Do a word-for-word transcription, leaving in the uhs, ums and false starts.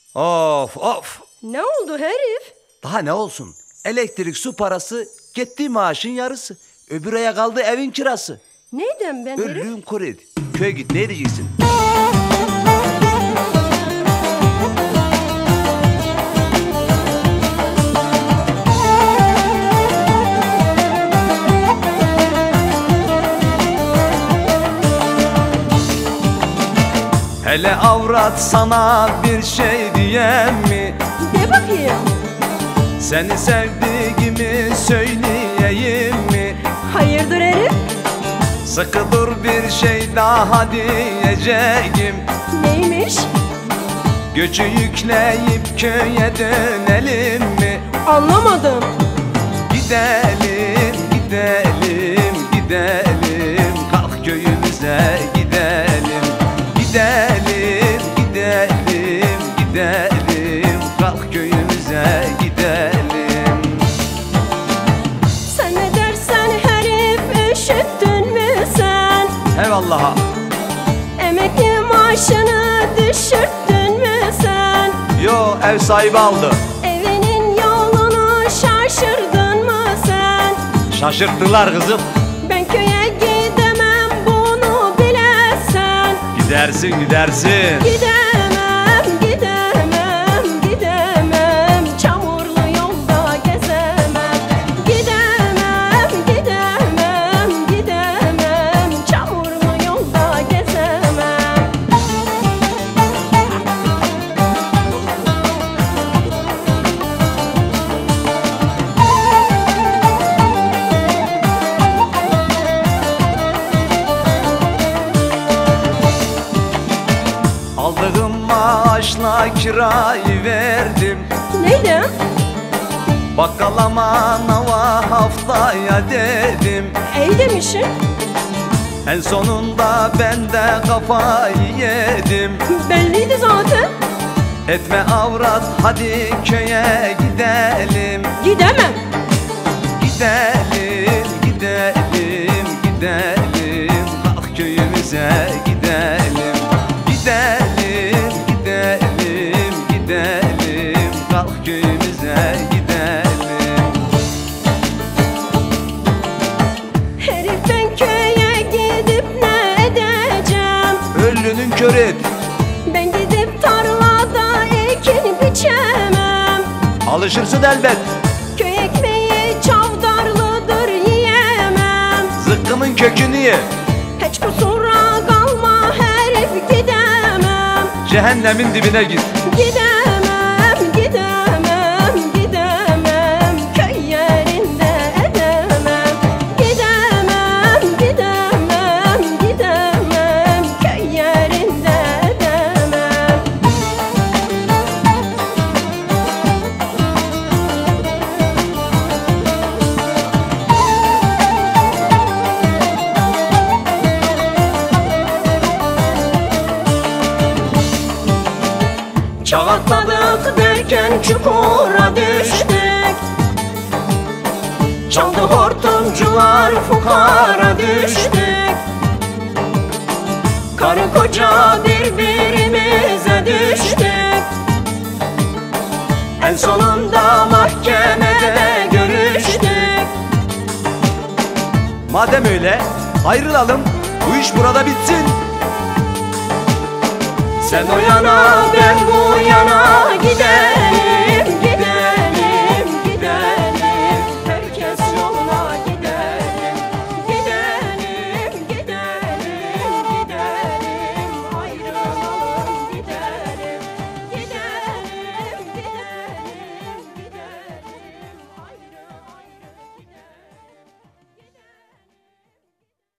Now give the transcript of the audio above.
Of of. Ne oldu herif? Daha ne olsun? Elektrik su parası gitti maaşın yarısı. Öbür aya kaldı evin kirası. Neyden ben herif? Ölüm kuredi. Köye git ne diyeceksin? Hele avrat sana bir şey diyem mi? De bakayım. Seni sevdiğimi söyleyeyim mi? Hayırdır herif? Sıkı dur bir şey daha diyeceğim. Neymiş? Göçü yükleyip köye dönelim mi? Anlamadım. Gidelim, gidelim, gidelim. Kalk köyümüze gidelim. Gidelim, gidelim, gidelim. Kalk köyümüze gidelim. Sen ne dersen herif, üşüttün mü sen? Eyvallah. Emekli maaşını düşürttün mü sen? Yo, ev sahibi aldı. Evinin yolunu şaşırdın mı sen? Şaşırttılar kızım. Ben köye gidemem bunu bilesen. Gidersin, gidersin. Gidemem, gidemem, gidemem. Çamurlu yolda gezemem. Gidemem, gidemem, gidemem. Çamurlu yolda gezemem. Aldığım maaşla kirayı verdim. Neydi? Bakkalama nava haftaya dedim. İyi demişsin. En sonunda ben de kafayı yedim. Belliydi zaten. Etme avrat hadi köye gidelim. Gidemem. Gidelim, gidelim, gidelim. Kalk köyümüze gidelim. Gidelim, gidelim, gidelim. Kalk köyümüze gidelim. Herif ben köye gidip ne edeceğim? Ölünün kör et. Ben gidip tarlada ekin biçemem. Alışırsın elbet. Köy ekmeği çavdarlıdır yiyemem. Zıkkımın kökünü ye. Hiç kusura kalma herif gidemem. Cehennemin dibine git. Gidemem, gidemem, gidemem. Köy yerinde edemem. Gidemem, gidemem, gidemem. Köy yerinde edemem. Çavatladık derken çukura düştük. Çaldı hortumcular fukara düştük. Karı koca birbirimize düştük. En sonunda mahkemede görüştük. Madem öyle ayrılalım. Bu iş burada bitsin. Sen o yana ben bu yana gidelim.